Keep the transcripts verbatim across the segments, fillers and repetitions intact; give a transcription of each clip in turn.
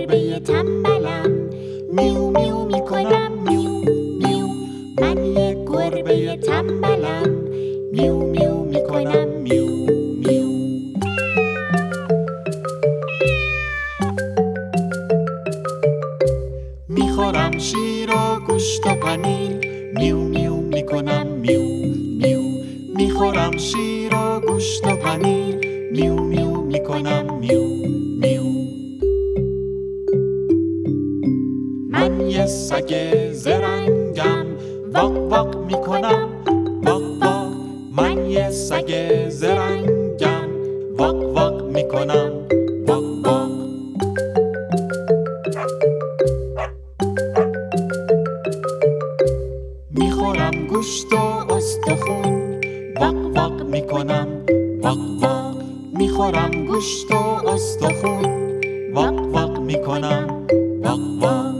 گربه تنبلم، میو میو میکنم میو میو. من یک گربه تنبلم، میو میو میکنم میو میو. میخورم شیر و گوشت و پنیر، میو میو میکنم میو میو. میخورم شیر و گوشت و پنیر، میو میو میکنم میو میو. من یه سگ زرنگم، واق واق میکنم واق واق. من یه سگ زرنگم، واق واق میکنم واق واق. میخورم گوشت و استخون، واق واق میکنم واق واق. میخورم گوشت و استخون، واق واق میکنم واق واق.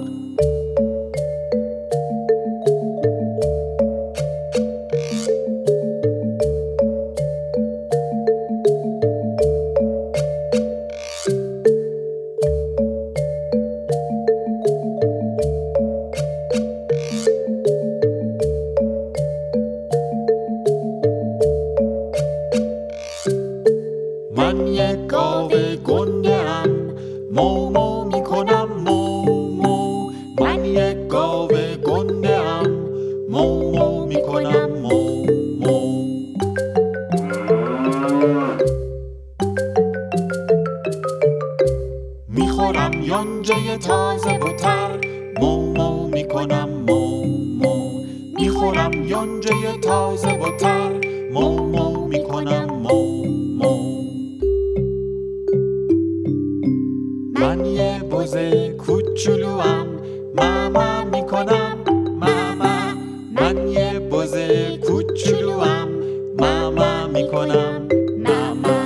من یک گاو گنده ام، مو مو میکنم مو مو. من یک گاو گنده ام، مو مو میکنم مو مو. میخورم یونجه تازه و تر، مو مو میکنم مو مو. میخورم یونجه تازه و تر، مو مو میکنم مو مو. من یه بز کوچولوام، ماما میکنم ماما. من یه بز کوچولوام، ماما میکنم ماما.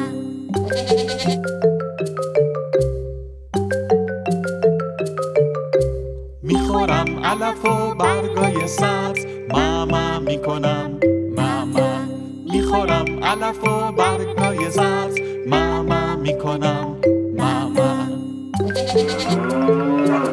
میخورم علف و برگای سبز، ماما میکنم ماما. میخورم علف و برگای سبز، ماما میکنم ماما.